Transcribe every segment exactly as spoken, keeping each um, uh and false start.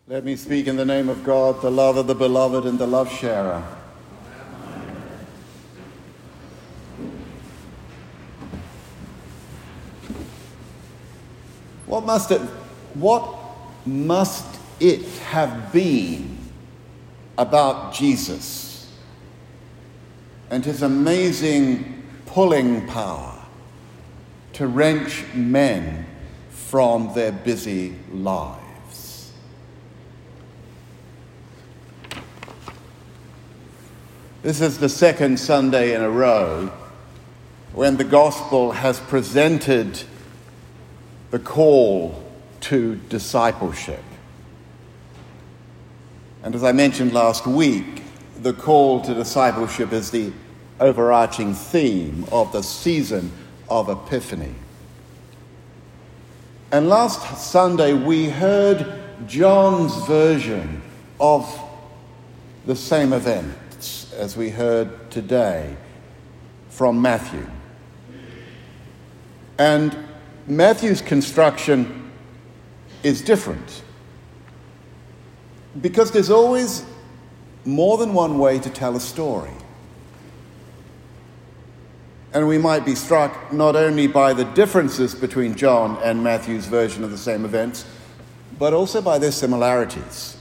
Let me speak in the name of God, the love of the beloved and the love sharer. What must it, what must it have been about Jesus and his amazing pulling power to wrench men from their busy lives? This is the second Sunday in a row when the gospel has presented the call to discipleship. And as I mentioned last week, the call to discipleship is the overarching theme of the season of Epiphany. And last Sunday we heard John's version of the same event, as we heard today from Matthew. And Matthew's construction is different because there's always more than one way to tell a story. And we might be struck not only by the differences between John and Matthew's version of the same events, but also by their similarities.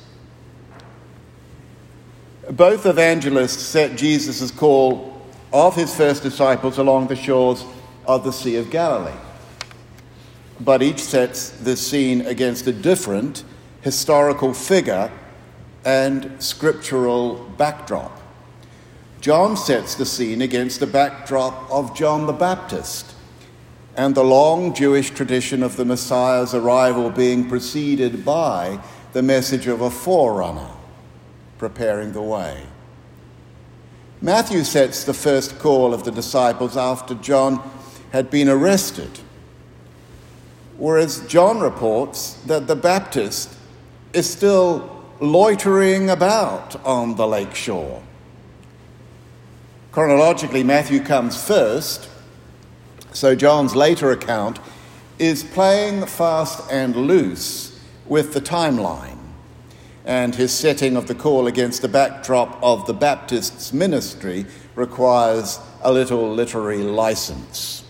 Both evangelists set Jesus' call of his first disciples along the shores of the Sea of Galilee. But each sets this scene against a different historical figure and scriptural backdrop. John sets the scene against the backdrop of John the Baptist and the long Jewish tradition of the Messiah's arrival being preceded by the message of a forerunner preparing the way. Matthew sets the first call of the disciples after John had been arrested, whereas John reports that the Baptist is still loitering about on the lake shore. Chronologically, Matthew comes first, so John's later account is playing fast and loose with the timeline, and his setting of the call against the backdrop of the Baptist's ministry requires a little literary license.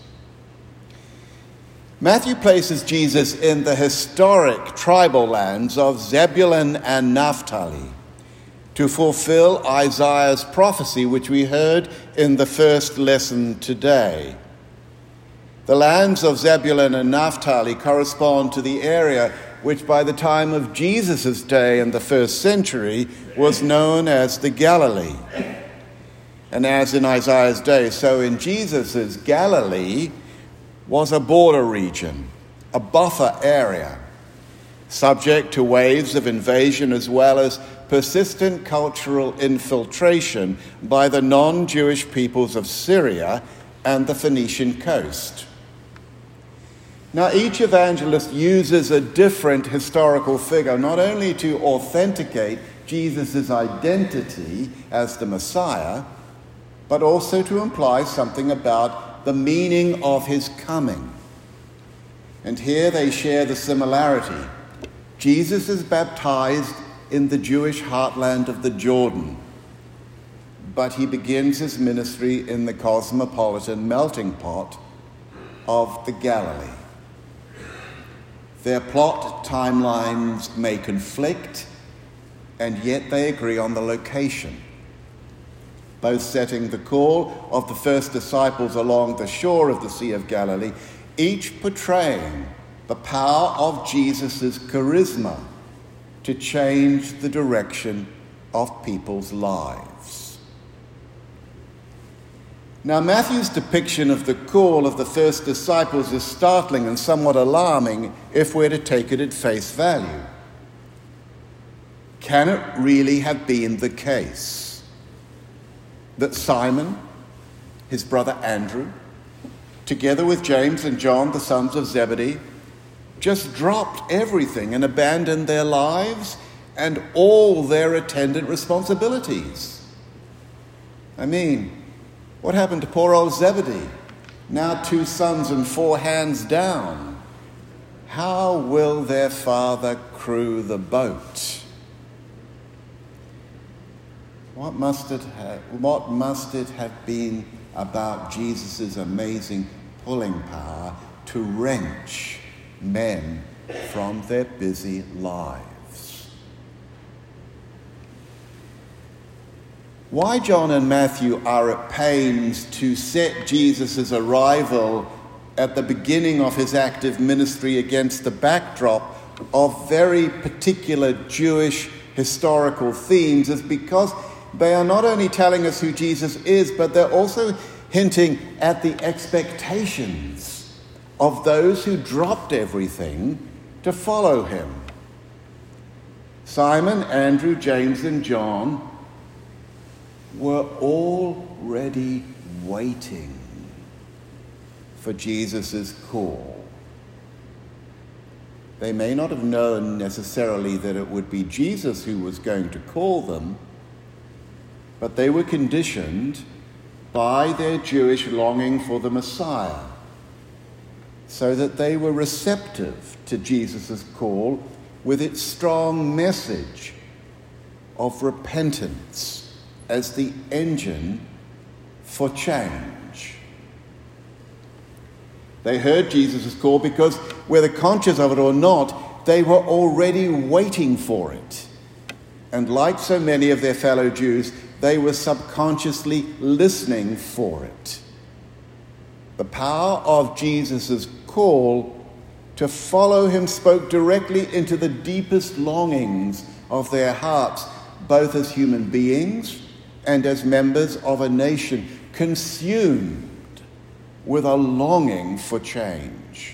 Matthew places Jesus in the historic tribal lands of Zebulun and Naphtali to fulfill Isaiah's prophecy, which we heard in the first lesson today. The lands of Zebulun and Naphtali correspond to the area which by the time of Jesus' day in the first century was known as the Galilee. And as in Isaiah's day, so in Jesus' Galilee was a border region, a buffer area, subject to waves of invasion as well as persistent cultural infiltration by the non-Jewish peoples of Syria and the Phoenician coast. Now, each evangelist uses a different historical figure, not only to authenticate Jesus' identity as the Messiah, but also to imply something about the meaning of his coming. And here they share the similarity. Jesus is baptized in the Jewish heartland of the Jordan, but he begins his ministry in the cosmopolitan melting pot of the Galilee. Their plot timelines may conflict, and yet they agree on the location, both setting the call of the first disciples along the shore of the Sea of Galilee, each portraying the power of Jesus' charisma to change the direction of people's lives. Now, Matthew's depiction of the call of the first disciples is startling and somewhat alarming if we're to take it at face value. Can it really have been the case that Simon, his brother Andrew, together with James and John, the sons of Zebedee, just dropped everything and abandoned their lives and all their attendant responsibilities? I mean, what happened to poor old Zebedee? Now two sons and four hands down. How will their father crew the boat? What must it have, what must it have been about Jesus' amazing pulling power to wrench men from their busy lives? Why John and Matthew are at pains to set Jesus' arrival at the beginning of his active ministry against the backdrop of very particular Jewish historical themes is because they are not only telling us who Jesus is, but they're also hinting at the expectations of those who dropped everything to follow him. Simon, Andrew, James, and John were already waiting for Jesus' call. They may not have known necessarily that it would be Jesus who was going to call them, but they were conditioned by their Jewish longing for the Messiah, so that they were receptive to Jesus' call with its strong message of repentance as the engine for change. They heard Jesus' call because, whether conscious of it or not, they were already waiting for it. And like so many of their fellow Jews, they were subconsciously listening for it. The power of Jesus' call to follow him spoke directly into the deepest longings of their hearts, both as human beings and as members of a nation consumed with a longing for change.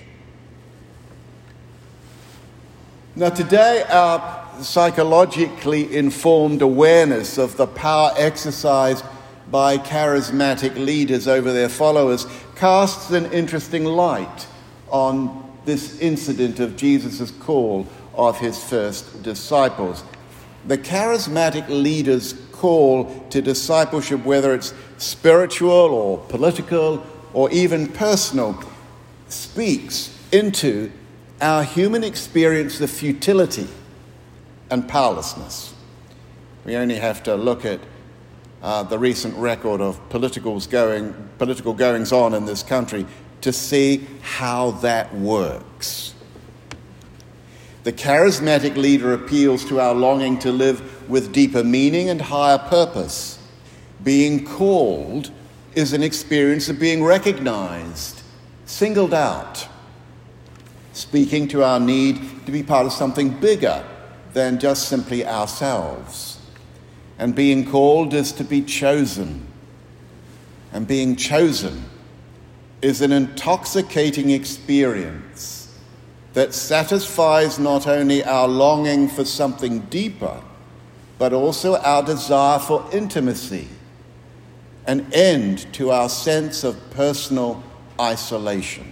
Now, today, our psychologically informed awareness of the power exercised by charismatic leaders over their followers casts an interesting light on this incident of Jesus' call of his first disciples. The charismatic leader's call to discipleship, whether it's spiritual or political or even personal, speaks into our human experience of futility and powerlessness. We only have to look at uh, the recent record of politicals going, political goings-on in this country to see how that works. The charismatic leader appeals to our longing to live with deeper meaning and higher purpose. Being called is an experience of being recognized, singled out, speaking to our need to be part of something bigger than just simply ourselves. And being called is to be chosen. And being chosen is an intoxicating experience that satisfies not only our longing for something deeper, but also our desire for intimacy, an end to our sense of personal isolation.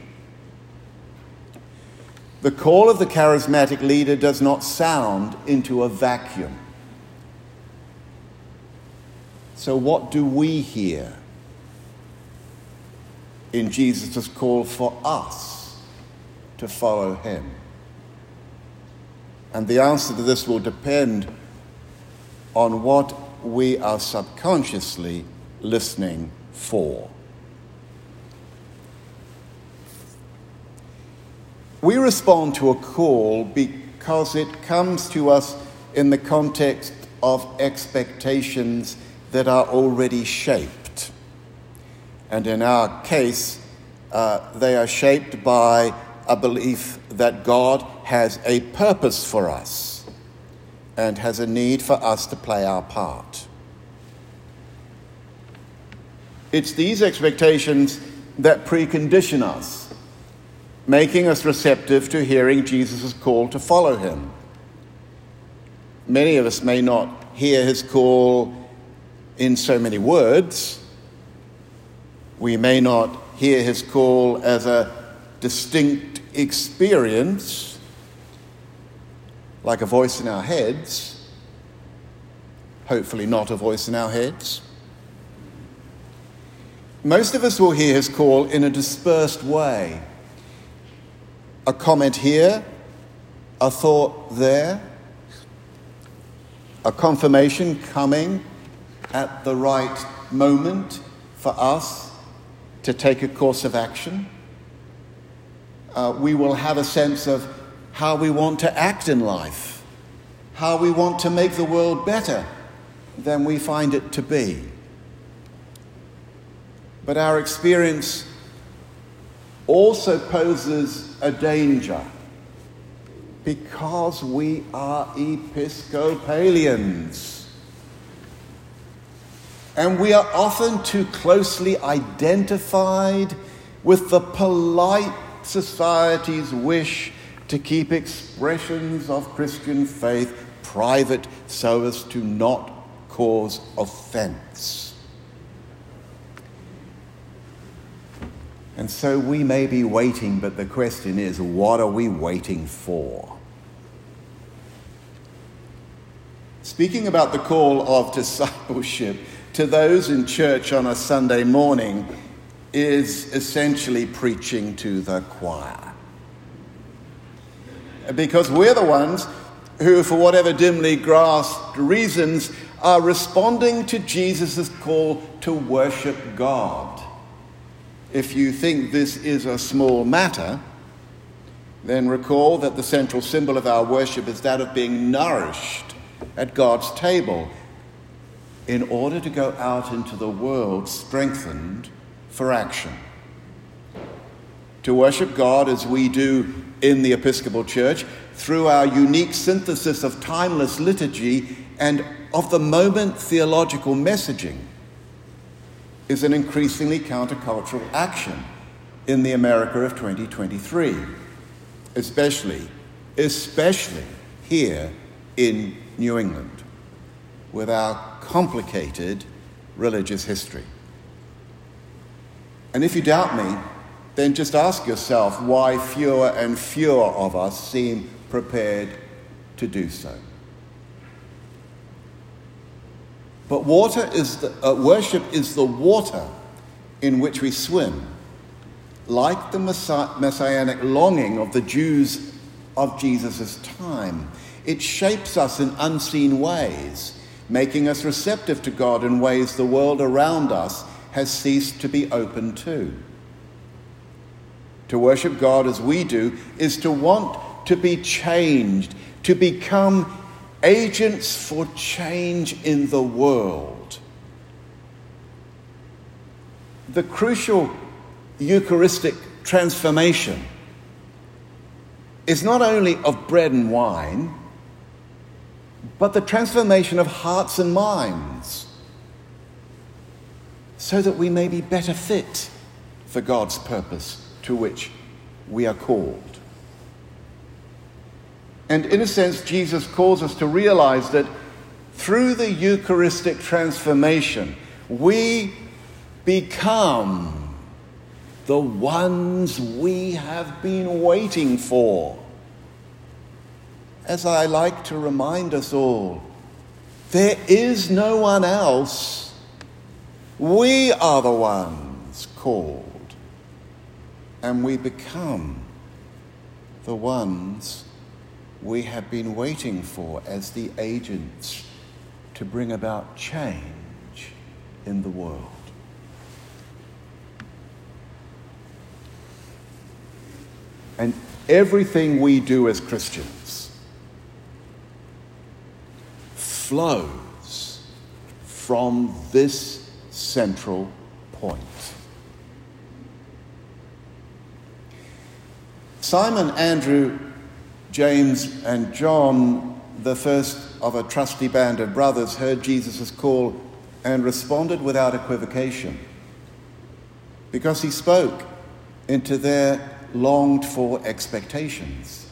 The call of the charismatic leader does not sound into a vacuum. So what do we hear in Jesus' call for us to follow him? And the answer to this will depend on what we are subconsciously listening for. We respond to a call because it comes to us in the context of expectations that are already shaped. And in our case, uh, they are shaped by a belief that God has a purpose for us and has a need for us to play our part. It's these expectations that precondition us, making us receptive to hearing Jesus' call to follow him. Many of us may not hear his call in so many words. We may not hear his call as a distinct experience, like a voice in our heads, hopefully not a voice in our heads. Most of us will hear his call in a dispersed way. A comment here, a thought there, a confirmation coming at the right moment for us to take a course of action. Uh, we will have a sense of how we want to act in life, how we want to make the world better than we find it to be. But our experience also poses a danger because we are Episcopalians. And we are often too closely identified with the polite society's wish to keep expressions of Christian faith private so as to not cause offense. And so we may be waiting, but the question is, what are we waiting for? Speaking about the call of discipleship to those in church on a Sunday morning is essentially preaching to the choir. Because we're the ones who, for whatever dimly grasped reasons, are responding to Jesus' call to worship God. If you think this is a small matter, then recall that the central symbol of our worship is that of being nourished at God's table in order to go out into the world strengthened for action. To worship God as we do in the Episcopal Church through our unique synthesis of timeless liturgy and of the moment theological messaging is an increasingly countercultural action in the America of twenty twenty-three, especially, especially here in New England, with our complicated religious history. And if you doubt me, then just ask yourself why fewer and fewer of us seem prepared to do so. But water is the, uh, worship is the water in which we swim, like the messi- messianic longing of the Jews of Jesus' time. It shapes us in unseen ways, making us receptive to God in ways the world around us has ceased to be open to. To worship God as we do is to want to be changed, to become agents for change in the world. The crucial Eucharistic transformation is not only of bread and wine, but the transformation of hearts and minds, so that we may be better fit for God's purpose to which we are called. And in a sense, Jesus calls us to realize that through the Eucharistic transformation, we become the ones we have been waiting for. As I like to remind us all, there is no one else. We are the ones called, and we become the ones we have been waiting for as the agents to bring about change in the world. And everything we do as Christians flows from this central point. Simon, Andrew, James and John, the first of a trusty band of brothers, heard Jesus' call and responded without equivocation, because he spoke into their longed-for expectations.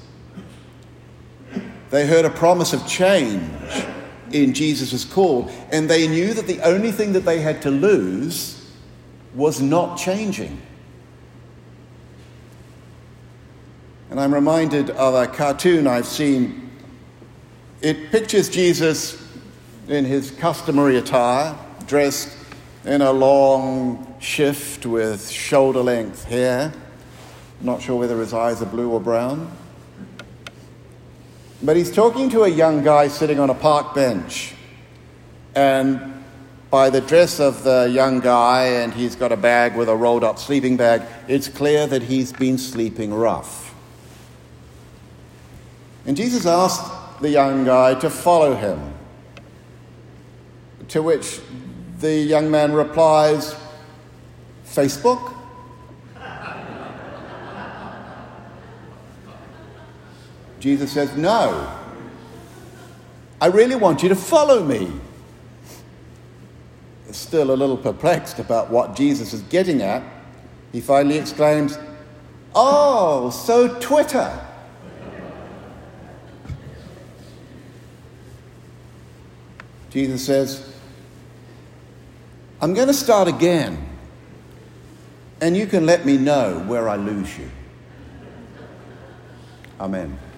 They heard a promise of change in Jesus' call, and they knew that the only thing that they had to lose was not changing. And I'm reminded of a cartoon I've seen. It pictures Jesus in his customary attire, dressed in a long shift with shoulder-length hair. Not sure whether his eyes are blue or brown. But he's talking to a young guy sitting on a park bench. And by the dress of the young guy, and he's got a bag with a rolled-up sleeping bag, it's clear that he's been sleeping rough. And Jesus asked the young guy to follow him, to which the young man replies, Facebook? Jesus says, no, I really want you to follow me. Still a little perplexed about what Jesus is getting at, he finally exclaims, oh, so Twitter. Jesus says, I'm going to start again, and you can let me know where I lose you. Amen.